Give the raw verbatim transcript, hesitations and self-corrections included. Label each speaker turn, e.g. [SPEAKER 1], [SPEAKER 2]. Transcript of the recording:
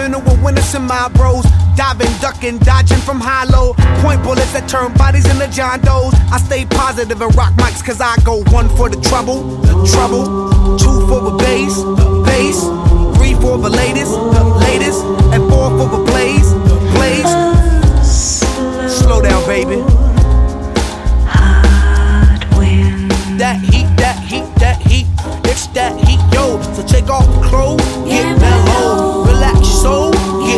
[SPEAKER 1] criminal awareness in my bros. Diving, ducking, dodging from high-low. Point bullets that turn bodies into John Does. I stay positive and rock mics cause I go one for the trouble, the trouble. Two for the bass, the bass. Three for the latest, the latest.